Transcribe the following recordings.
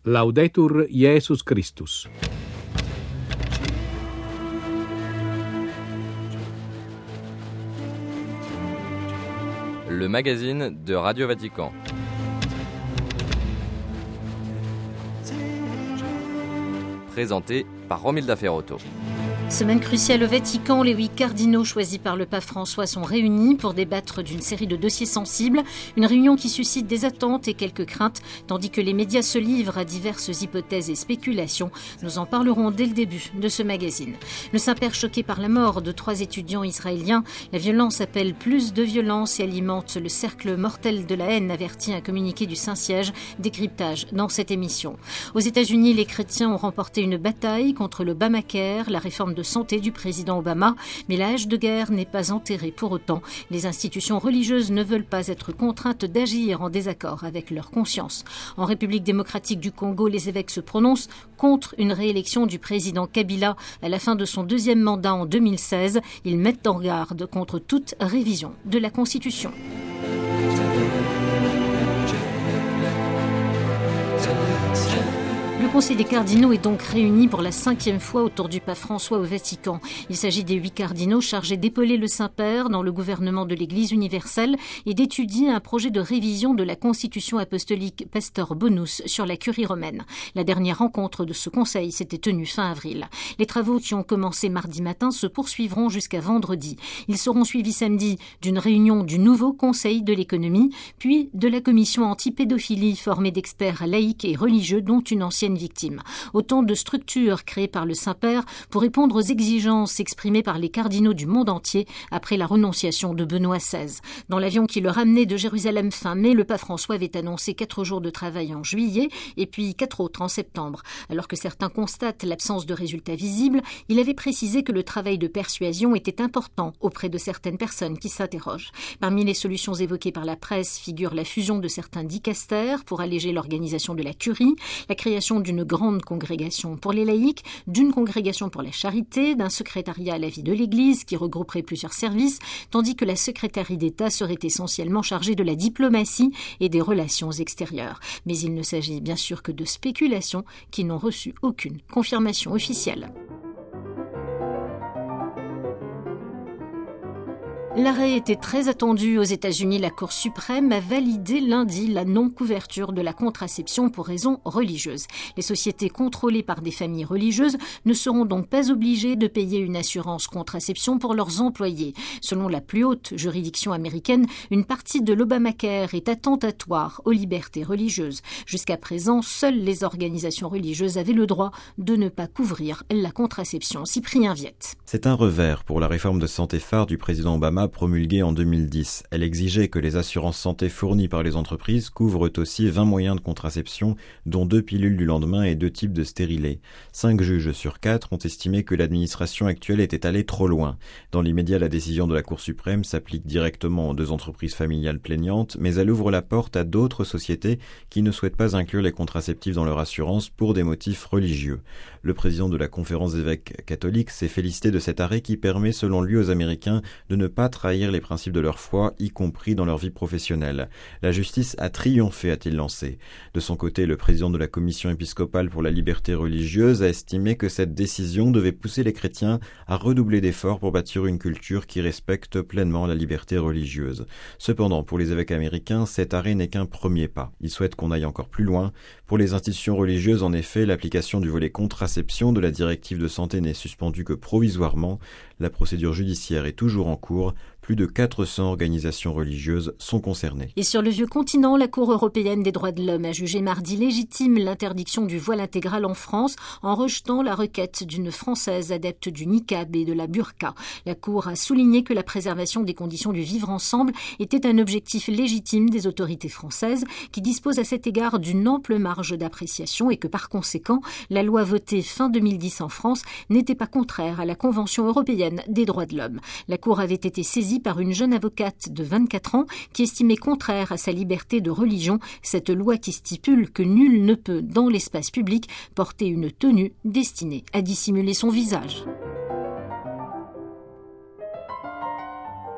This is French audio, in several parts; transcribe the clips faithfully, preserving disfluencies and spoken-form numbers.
Laudetur Jesus Christus. Le magazine de Radio Vatican. Présenté par Romilda Ferrotto. Semaine cruciale au Vatican, les huit cardinaux choisis par le pape François sont réunis pour débattre d'une série de dossiers sensibles. Une réunion qui suscite des attentes et quelques craintes, tandis que les médias se livrent à diverses hypothèses et spéculations. Nous en parlerons dès le début de ce magazine. Le Saint-Père choqué par la mort de trois étudiants israéliens. La violence appelle plus de violence et alimente le cercle mortel de la haine, avertit un communiqué du Saint-Siège. Décryptage dans cette émission. Aux États-Unis, les chrétiens ont remporté une bataille contre l'Obamacare, la réforme de santé du président Obama, mais la hache de guerre n'est pas enterrée pour autant. Les institutions religieuses ne veulent pas être contraintes d'agir en désaccord avec leur conscience. En République démocratique du Congo, les évêques se prononcent contre une réélection du président Kabila à la fin de son deuxième mandat en deux mille seize. Ils mettent en garde contre toute révision de la Constitution. Le Conseil des cardinaux est donc réuni pour la cinquième fois autour du pape François au Vatican. Il s'agit des huit cardinaux chargés d'épauler le Saint-Père dans le gouvernement de l'Église universelle et d'étudier un projet de révision de la Constitution apostolique Pastor Bonus sur la curie romaine. La dernière rencontre de ce conseil s'était tenue fin avril. Les travaux qui ont commencé mardi matin se poursuivront jusqu'à vendredi. Ils seront suivis samedi d'une réunion du nouveau Conseil de l'économie, puis de la commission anti-pédophilie formée d'experts laïcs et religieux dont une ancienne victimes. Autant de structures créées par le Saint-Père pour répondre aux exigences exprimées par les cardinaux du monde entier après la renonciation de Benoît seize. Dans l'avion qui le ramenait de Jérusalem fin mai, le pape François avait annoncé quatre jours de travail en juillet et puis quatre autres en septembre. Alors que certains constatent l'absence de résultats visibles, il avait précisé que le travail de persuasion était important auprès de certaines personnes qui s'interrogent. Parmi les solutions évoquées par la presse figure la fusion de certains dicastères pour alléger l'organisation de la curie, la création d'une grande congrégation pour les laïcs, d'une congrégation pour la charité, d'un secrétariat à la vie de l'Église qui regrouperait plusieurs services, tandis que la secrétaire d'État serait essentiellement chargée de la diplomatie et des relations extérieures. Mais il ne s'agit bien sûr que de spéculations qui n'ont reçu aucune confirmation officielle. L'arrêt était très attendu aux États-Unis. La Cour suprême a validé lundi la non-couverture de la contraception pour raisons religieuses. Les sociétés contrôlées par des familles religieuses ne seront donc pas obligées de payer une assurance contraception pour leurs employés. Selon la plus haute juridiction américaine, une partie de l'Obamacare est attentatoire aux libertés religieuses. Jusqu'à présent, seules les organisations religieuses avaient le droit de ne pas couvrir la contraception. Cyprien Viette. C'est un revers pour la réforme de santé phare du président Obama promulguée en deux mille dix. Elle exigeait que les assurances santé fournies par les entreprises couvrent aussi vingt moyens de contraception, dont deux pilules du lendemain et deux types de stérilets. Cinq juges sur quatre ont estimé que l'administration actuelle était allée trop loin. Dans l'immédiat, la décision de la Cour suprême s'applique directement aux deux entreprises familiales plaignantes, mais elle ouvre la porte à d'autres sociétés qui ne souhaitent pas inclure les contraceptifs dans leur assurance pour des motifs religieux. Le président de la Conférence des évêques catholiques s'est félicité de cet arrêt qui permet, selon lui, aux Américains de ne pas trahir les principes de leur foi, y compris dans leur vie professionnelle. La justice a triomphé, a-t-il lancé. De son côté, le président de la Commission épiscopale pour la liberté religieuse a estimé que cette décision devait pousser les chrétiens à redoubler d'efforts pour bâtir une culture qui respecte pleinement la liberté religieuse. Cependant, pour les évêques américains, cet arrêt n'est qu'un premier pas. Ils souhaitent qu'on aille encore plus loin. Pour les institutions religieuses, en effet, l'application du volet contraception de la directive de santé n'est suspendue que provisoirement. La procédure judiciaire est toujours en cours. Plus de quatre cents organisations religieuses sont concernées. Et sur le vieux continent, la Cour européenne des droits de l'homme a jugé mardi légitime l'interdiction du voile intégral en France en rejetant la requête d'une Française adepte du niqab et de la burqa. La Cour a souligné que la préservation des conditions du vivre ensemble était un objectif légitime des autorités françaises qui disposent à cet égard d'une ample marge d'appréciation et que par conséquent, la loi votée fin deux mille dix en France n'était pas contraire à la Convention européenne des droits de l'homme. La Cour avait été saisie par une jeune avocate de vingt-quatre ans qui estimait contraire à sa liberté de religion cette loi qui stipule que nul ne peut, dans l'espace public, porter une tenue destinée à dissimuler son visage.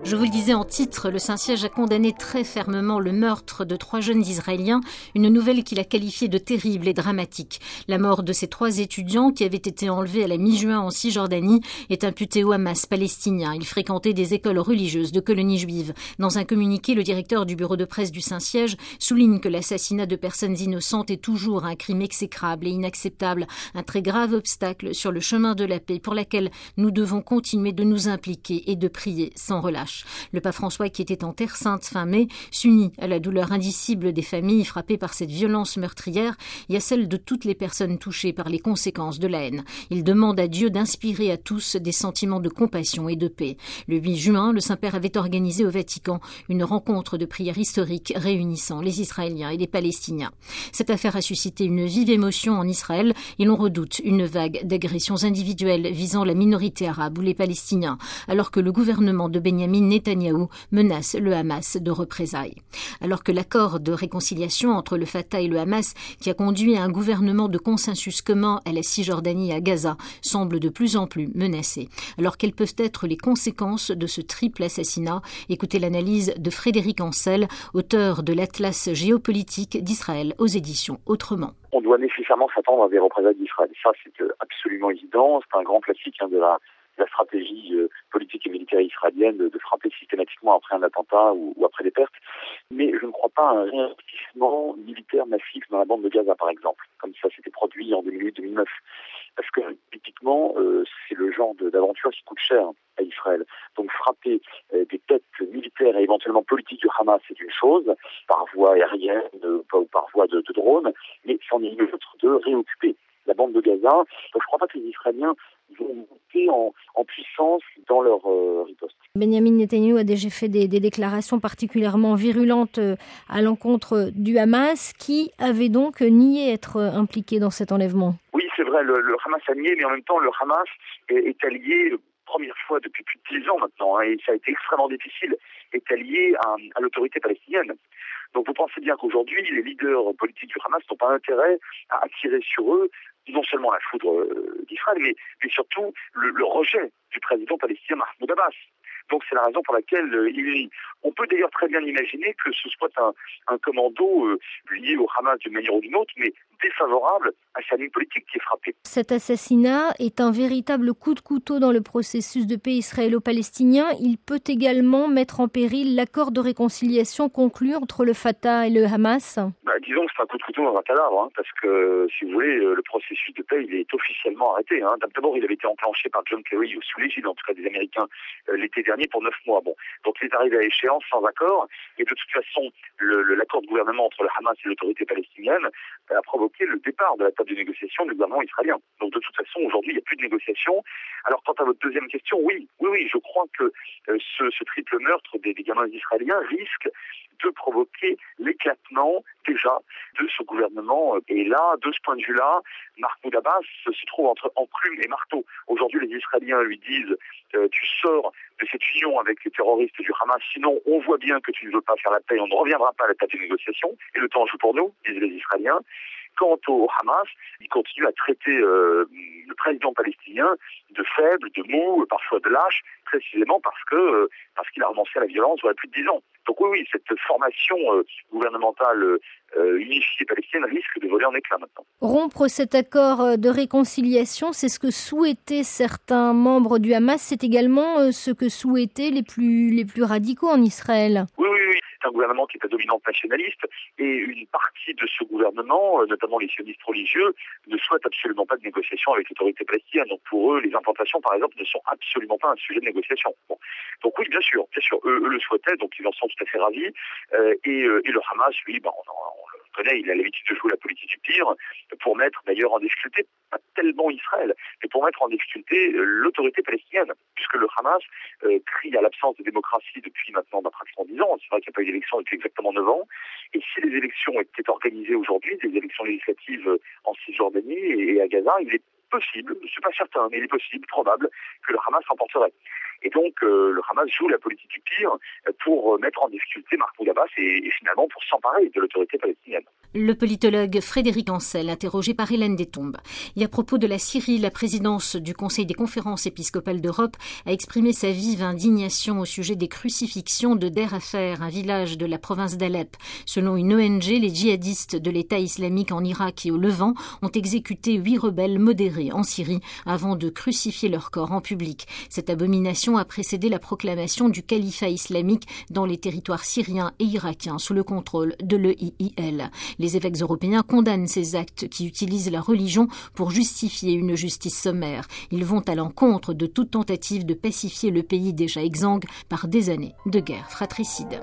Je vous le disais en titre, le Saint-Siège a condamné très fermement le meurtre de trois jeunes Israéliens, une nouvelle qu'il a qualifiée de terrible et dramatique. La mort de ces trois étudiants qui avaient été enlevés à la mi-juin en Cisjordanie est imputée au Hamas palestinien. Ils fréquentaient des écoles religieuses de colonies juives. Dans un communiqué, le directeur du bureau de presse du Saint-Siège souligne que l'assassinat de personnes innocentes est toujours un crime exécrable et inacceptable, un très grave obstacle sur le chemin de la paix pour laquelle nous devons continuer de nous impliquer et de prier sans relâche. Le pape François, qui était en Terre Sainte fin mai, s'unit à la douleur indicible des familles frappées par cette violence meurtrière et à celle de toutes les personnes touchées par les conséquences de la haine. Il demande à Dieu d'inspirer à tous des sentiments de compassion et de paix. Le huit juin, le Saint-Père avait organisé au Vatican une rencontre de prière historique réunissant les Israéliens et les Palestiniens. Cette affaire a suscité une vive émotion en Israël et l'on redoute une vague d'agressions individuelles visant la minorité arabe ou les Palestiniens, alors que le gouvernement de Benyamin Netanyahou menace le Hamas de représailles. Alors que l'accord de réconciliation entre le Fatah et le Hamas, qui a conduit à un gouvernement de consensus commun à la Cisjordanie et à Gaza, semble de plus en plus menacé. Alors quelles peuvent être les conséquences de ce triple assassinat? Écoutez l'analyse de Frédéric Ancel, auteur de l'Atlas géopolitique d'Israël aux éditions Autrement. On doit nécessairement s'attendre à des représailles d'Israël. Ça, c'est absolument évident. C'est un grand classique hein, de la la stratégie euh, politique et militaire israélienne de, de frapper systématiquement après un attentat ou, ou après des pertes. Mais je ne crois pas à un réinvestissement militaire massif dans la bande de Gaza, par exemple, comme ça s'était produit en deux mille huit deux mille neuf. Parce que, typiquement, euh, c'est le genre de, d'aventure qui coûte cher à Israël. Donc frapper euh, des têtes militaires et éventuellement politiques du Hamas, c'est une chose, par voie aérienne euh, ou par voie de, de drone, mais c'en est une autre de réoccuper la bande de Gaza. Donc je ne crois pas que les Israéliens vont monter en, en puissance dans leur euh, riposte. Benyamin Netanyahou a déjà fait des, des déclarations particulièrement virulentes à l'encontre du Hamas, qui avait donc nié être impliqué dans cet enlèvement. Oui, c'est vrai, le, le Hamas a nié, mais en même temps, le Hamas est, est allié, première fois depuis plus de dix ans maintenant, hein, et ça a été extrêmement difficile, est allié à, à l'autorité palestinienne. Donc vous pensez bien qu'aujourd'hui, les leaders politiques du Hamas n'ont pas intérêt à attirer sur eux non seulement la foudre d'Israël, mais, mais surtout le, le rejet du président palestinien Mahmoud Abbas. Donc c'est la raison pour laquelle euh, il, on peut d'ailleurs très bien imaginer que ce soit un, un commando euh, lié au Hamas d'une manière ou d'une autre, mais défavorable à sa ligne politique qui est frappée. Cet assassinat est un véritable coup de couteau dans le processus de paix israélo-palestinien. Il peut également mettre en péril l'accord de réconciliation conclu entre le Fatah et le Hamas. Bah, disons que c'est un coup de couteau dans un cadavre, hein, parce que, si vous voulez, le processus de paix, il est officiellement arrêté. Hein. D'abord, il avait été enclenché par John Kerry, ou sous l'égide, en tout cas des Américains, euh, l'été dernier pour neuf mois. Bon, donc il est arrivé à échéance sans accord, et de toute façon, le, le, l'accord de gouvernement entre le Hamas et l'autorité palestinienne a provoqué le départ de la table de négociation du gouvernement israélien. Donc de toute façon, aujourd'hui, il n'y a plus de négociation. Alors quant à votre deuxième question, oui, oui, oui, je crois que euh, ce, ce triple meurtre des, des gamins israéliens risque de provoquer l'éclatement déjà de ce gouvernement. Et là, de ce point de vue-là, Mahmoud Abbas se trouve entre enclume et marteau. Aujourd'hui, les Israéliens lui disent euh, tu sors de cette union avec les terroristes du Hamas, sinon on voit bien que tu ne veux pas faire la paix, on ne reviendra pas à la table de négociation, et le temps joue pour nous, disent les Israéliens. Quant au Hamas, il continue à traiter euh, le président palestinien de faible, de mou, parfois de lâche, précisément parce que euh, parce qu'il a renoncé à la violence il y a plus de dix ans. Donc oui, oui, cette formation euh, gouvernementale euh, unifiée palestinienne risque de voler en éclats maintenant. Rompre cet accord de réconciliation, c'est ce que souhaitaient certains membres du Hamas, c'est également ce que souhaitaient les plus les plus radicaux en Israël. Oui, oui, oui. C'est un gouvernement qui est à dominante nationaliste et une partie de ce gouvernement, notamment les sionistes religieux, ne souhaitent absolument pas de négociation avec l'autorité palestinienne. Donc pour eux, les implantations, par exemple, ne sont absolument pas un sujet de négociation. Bon. Donc oui, bien sûr, bien sûr, eux, eux le souhaitaient, donc ils en sont tout à fait ravis. Euh, et, euh, et le Hamas, lui, ben, on, on le connaît, il a l'habitude de jouer la politique du pire pour mettre d'ailleurs en difficulté, pas tellement Israël, mais pour mettre en difficulté l'autorité palestinienne, puisque le Hamas euh, crie à l'absence de démocratie depuis maintenant bah, pratiquement dix ans. C'est vrai qu'il n'y a pas eu d'élection depuis exactement neuf ans. Et si les élections étaient organisées aujourd'hui, des élections législatives en Cisjordanie et à Gaza, il est possible, je ne suis pas certain, mais il est possible, probable, que le Hamas s'emporterait. Et donc euh, le Hamas joue la politique du pire pour mettre en difficulté Mahmoud Abbas et, et finalement pour s'emparer de l'autorité palestinienne. Le politologue Frédéric Ancel, interrogé par Hélène Destombes. Et à propos de la Syrie, la présidence du Conseil des conférences épiscopales d'Europe a exprimé sa vive indignation au sujet des crucifixions de Der Afer, un village de la province d'Alep. Selon une O N G, les djihadistes de l'État islamique en Irak et au Levant ont exécuté huit rebelles modérés en Syrie avant de crucifier leurs corps en public. Cette abomination a précédé la proclamation du califat islamique dans les territoires syriens et irakiens sous le contrôle de l'E I I L. Les évêques européens condamnent ces actes qui utilisent la religion pour justifier une justice sommaire. Ils vont à l'encontre de toute tentative de pacifier le pays déjà exsangue par des années de guerre fratricide.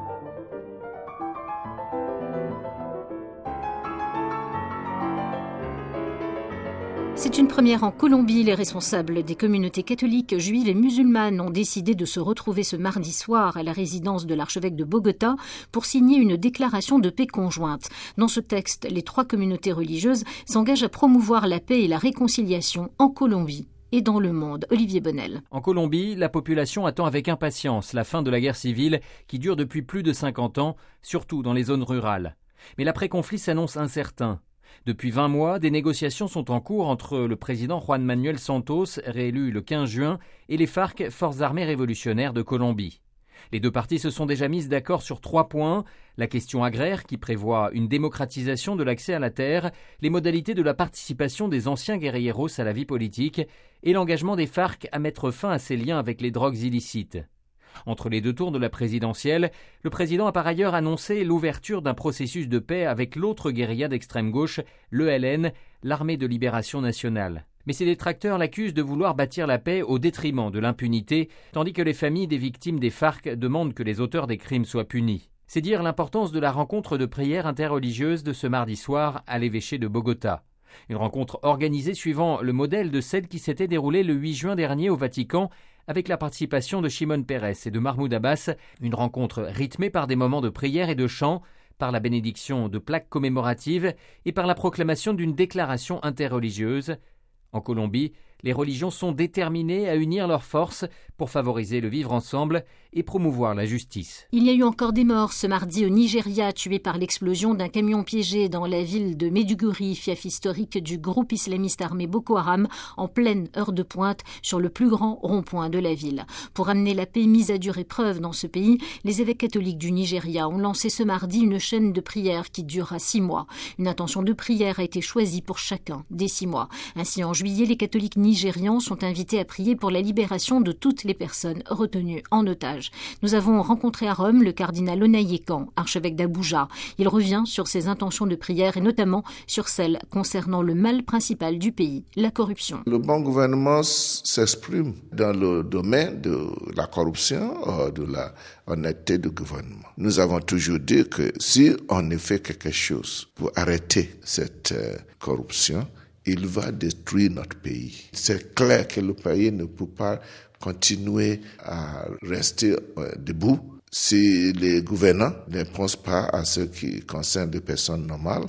C'est une première en Colombie. Les responsables des communautés catholiques, juives et musulmanes ont décidé de se retrouver ce mardi soir à la résidence de l'archevêque de Bogota pour signer une déclaration de paix conjointe. Dans ce texte, les trois communautés religieuses s'engagent à promouvoir la paix et la réconciliation en Colombie et dans le monde. Olivier Bonnel. En Colombie, la population attend avec impatience la fin de la guerre civile qui dure depuis plus de cinquante ans, surtout dans les zones rurales. Mais l'après-conflit s'annonce incertain. Depuis vingt mois, des négociations sont en cours entre le président Juan Manuel Santos, réélu le quinze juin, et les FARC, Forces armées révolutionnaires de Colombie. Les deux parties se sont déjà mises d'accord sur trois points: la question agraire qui prévoit une démocratisation de l'accès à la terre, les modalités de la participation des anciens guerrilleros à la vie politique et l'engagement des FARC à mettre fin à ses liens avec les drogues illicites. Entre les deux tours de la présidentielle, le président a par ailleurs annoncé l'ouverture d'un processus de paix avec l'autre guérilla d'extrême gauche, l'E L N, l'Armée de libération nationale. Mais ses détracteurs l'accusent de vouloir bâtir la paix au détriment de l'impunité, tandis que les familles des victimes des FARC demandent que les auteurs des crimes soient punis. C'est dire l'importance de la rencontre de prière interreligieuse de ce mardi soir à l'évêché de Bogota. Une rencontre organisée suivant le modèle de celle qui s'était déroulée le huit juin dernier au Vatican, avec la participation de Shimon Peres et de Mahmoud Abbas, une rencontre rythmée par des moments de prière et de chant, par la bénédiction de plaques commémoratives et par la proclamation d'une déclaration interreligieuse. En Colombie, les religions sont déterminées à unir leurs forces pour favoriser le vivre ensemble et promouvoir la justice. Il y a eu encore des morts ce mardi au Nigeria, tués par l'explosion d'un camion piégé dans la ville de Maiduguri, fief historique du groupe islamiste armé Boko Haram, en pleine heure de pointe sur le plus grand rond-point de la ville. Pour amener la paix mise à dure épreuve dans ce pays, les évêques catholiques du Nigeria ont lancé ce mardi une chaîne de prières qui durera six mois. Une intention de prière a été choisie pour chacun des six mois. Ainsi, en juillet, les catholiques nigérians sont invités à prier pour la libération de toutes les personnes retenues en otage. Nous avons rencontré à Rome le cardinal Onayekan, archevêque d'Abuja. Il revient sur ses intentions de prière et notamment sur celles concernant le mal principal du pays, la corruption. Le bon gouvernement s'exprime dans le domaine de la corruption, de la honnêteté du gouvernement. Nous avons toujours dit que si on ne fait quelque chose pour arrêter cette corruption, il va détruire notre pays. C'est clair que le pays ne peut pas continuer à rester euh, debout si les gouvernants ne pensent pas à ce qui concerne les personnes normales,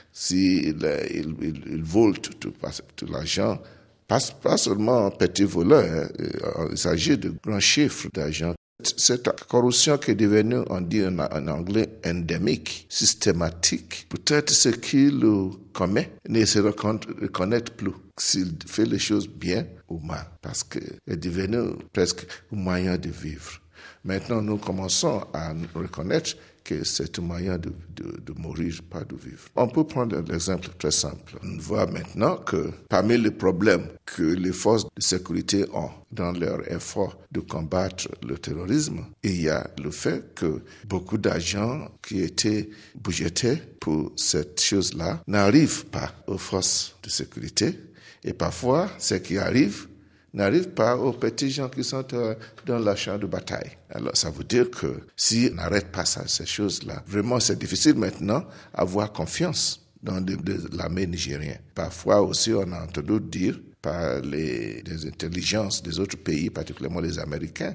s'ils ils, ils, ils volent tout, tout, tout l'argent, pas, pas seulement un petit voleur, hein, il s'agit de grands chiffres d'argent. Cette corruption qui est devenue, on dit en, en anglais, endémique, systématique, peut-être ce qui le commet ne se reconnaît plus s'il fait les choses bien ou mal, parce qu'elle est devenue presque un moyen de vivre. Maintenant, nous commençons à reconnaître que c'est un moyen de, de, de mourir, pas de vivre. On peut prendre l'exemple très simple. On voit maintenant que parmi les problèmes que les forces de sécurité ont dans leur effort de combattre le terrorisme, il y a le fait que beaucoup d'argent qui étaient budgétés pour cette chose-là n'arrivent pas aux forces de sécurité. Et parfois, ce qui arrive n'arrive pas aux petits gens qui sont euh, dans la champ de bataille. Alors, ça veut dire que si on n'arrête pas ça, ces choses-là, vraiment, c'est difficile maintenant d'avoir confiance dans de, de l'armée nigérienne. Parfois aussi, on a entendu dire par les, les intelligences des autres pays, particulièrement les Américains,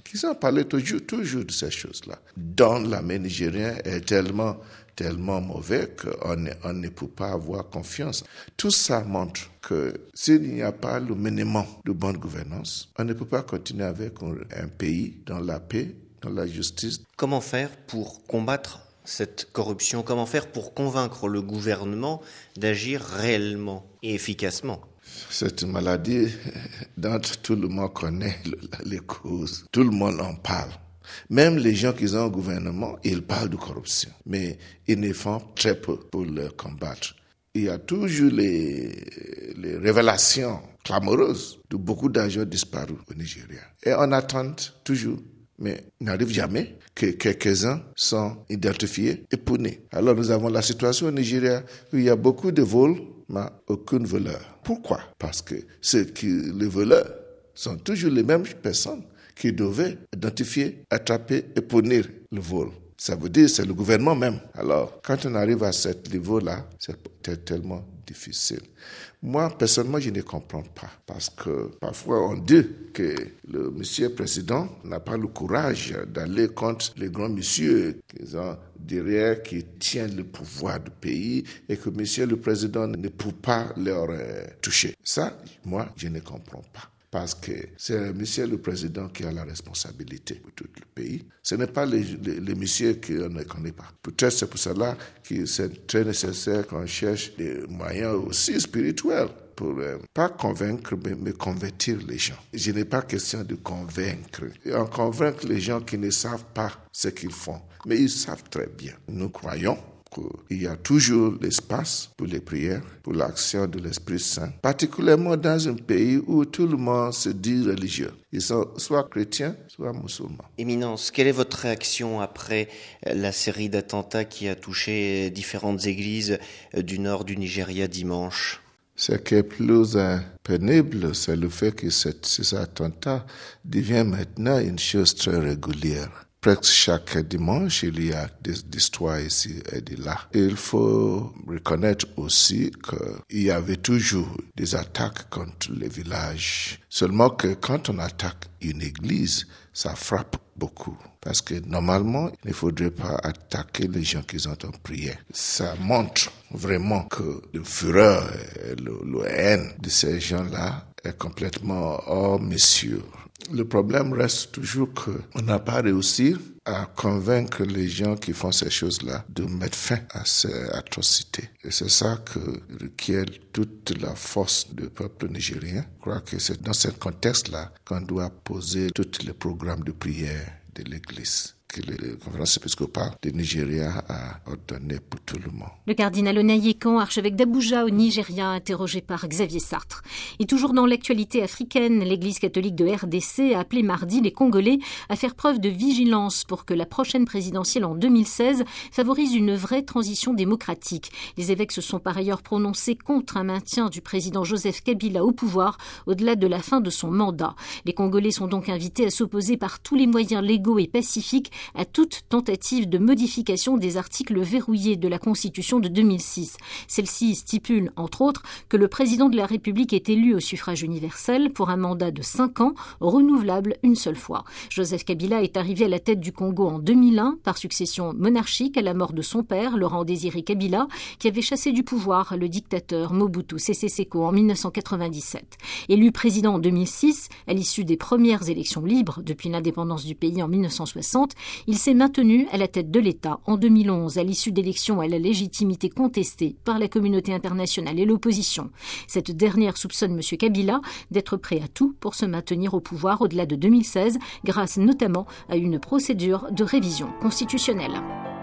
qui ont parlé toujours, toujours de ces choses-là. Dans l'armée nigérienne est tellement, tellement mauvais qu'on ne, on ne peut pas avoir confiance. Tout ça montre que s'il n'y a pas le minimum de bonne gouvernance, on ne peut pas continuer avec un pays dans la paix, dans la justice. Comment faire pour combattre cette corruption? Comment faire pour convaincre le gouvernement d'agir réellement et efficacement? C'est une maladie dont tout le monde connaît les causes. Tout le monde en parle. Même les gens qui sont au gouvernement, ils parlent de corruption. Mais ils ne font très peu pour le combattre. Il y a toujours les, les révélations clamoreuses de beaucoup d'argent disparus au Nigeria. Et on attend toujours, mais il n'arrive jamais que quelques-uns sont identifiés et punis. Alors nous avons la situation au Nigeria où il y a beaucoup de vols, mais aucun voleur. Pourquoi? Parce que ceux qui, les voleurs sont toujours les mêmes personnes qui devaient identifier, attraper et punir le vol. Ça veut dire que c'est le gouvernement même. Alors, quand on arrive à ce niveau-là, c'est tellement difficile. Moi, personnellement, je ne comprends pas. Parce que parfois, on dit que le monsieur président n'a pas le courage d'aller contre les grands messieurs qui sont derrière, qui tiennent le pouvoir du pays, et que monsieur le président ne peut pas leur euh, toucher. Ça, moi, je ne comprends pas. Parce que c'est monsieur le président qui a la responsabilité pour tout le pays. Ce n'est pas les, les, les messieurs qu'on ne connaît pas. Peut-être c'est pour cela que c'est très nécessaire qu'on cherche des moyens aussi spirituels pour euh, pas convaincre, mais, mais convertir les gens. Je n'ai pas question de convaincre. Et on convainc les gens qui ne savent pas ce qu'ils font, mais ils savent très bien. Nous croyons qu'il y a toujours l'espace pour les prières, pour l'action de l'Esprit Saint, particulièrement dans un pays où tout le monde se dit religieux. Ils sont soit chrétiens, soit musulmans. Éminence, quelle est votre réaction après la série d'attentats qui a touché différentes églises du nord du Nigeria dimanche? Ce qui est plus euh, pénible, c'est le fait que cette, ces attentats deviennent maintenant une chose très régulière. Presque chaque dimanche, il y a des histoires ici et de là. Il faut reconnaître aussi qu'il y avait toujours des attaques contre les villages. Seulement que quand on attaque une église, ça frappe beaucoup. Parce que normalement, il ne faudrait pas attaquer les gens qui sont en prière. Ça montre vraiment que le fureur et le, le haine de ces gens-là est complètement hors mesure. Le problème reste toujours qu'on n'a pas réussi à convaincre les gens qui font ces choses-là de mettre fin à ces atrocités. Et c'est ça que requiert toute la force du peuple nigérien. Je crois que c'est dans ce contexte-là qu'on doit poser tous les programmes de prière de l'Église que la conférence épiscopale du Nigeria a ordonné pour tout le monde. Le cardinal Onayekan, archevêque d'Abuja au Nigeria, interrogé par Xavier Sartre. Et toujours dans l'actualité africaine, l'Église catholique de R D C a appelé mardi les Congolais à faire preuve de vigilance pour que la prochaine présidentielle en deux mille seize favorise une vraie transition démocratique. Les évêques se sont par ailleurs prononcés contre un maintien du président Joseph Kabila au pouvoir au-delà de la fin de son mandat. Les Congolais sont donc invités à s'opposer par tous les moyens légaux et pacifiques à toute tentative de modification des articles verrouillés de la Constitution de deux mille six. Celle-ci stipule, entre autres, que le président de la République est élu au suffrage universel pour un mandat de cinq ans, renouvelable une seule fois. Joseph Kabila est arrivé à la tête du Congo en deux mille un, par succession monarchique à la mort de son père, Laurent-Désiré Kabila, qui avait chassé du pouvoir le dictateur Mobutu Sese Seko en mille neuf cent quatre-vingt-dix-sept. Élu président en deux mille six, à l'issue des premières élections libres depuis l'indépendance du pays en mille neuf cent soixante, il s'est maintenu à la tête de l'État en deux mille onze, à l'issue d'élections à la légitimité contestée par la communauté internationale et l'opposition. Cette dernière soupçonne M. Kabila d'être prêt à tout pour se maintenir au pouvoir au-delà de deux mille seize, grâce notamment à une procédure de révision constitutionnelle.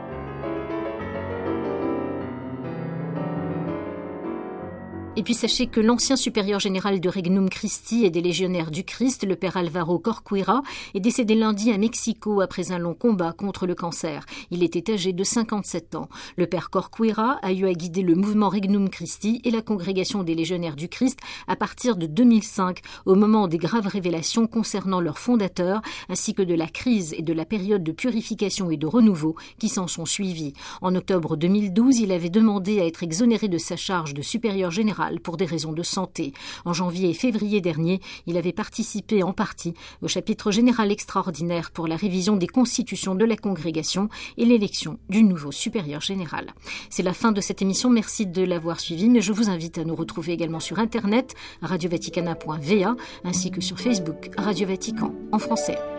Et puis sachez que l'ancien supérieur général de Regnum Christi et des légionnaires du Christ, le père Alvaro Corcuera, est décédé lundi à Mexico après un long combat contre le cancer. Il était âgé de cinquante-sept ans. Le père Corcuera a eu à guider le mouvement Regnum Christi et la congrégation des légionnaires du Christ à partir de deux mille cinq, au moment des graves révélations concernant leur fondateur, ainsi que de la crise et de la période de purification et de renouveau qui s'en sont suivis. En octobre deux mille douze, il avait demandé à être exonéré de sa charge de supérieur général général pour des raisons de santé. En janvier et février dernier, il avait participé en partie au chapitre général extraordinaire pour la révision des constitutions de la congrégation et l'élection du nouveau supérieur général. C'est la fin de cette émission. Merci de l'avoir suivi, mais je vous invite à nous retrouver également sur Internet, radio vaticana point v a, ainsi que sur Facebook, Radio Vatican en français.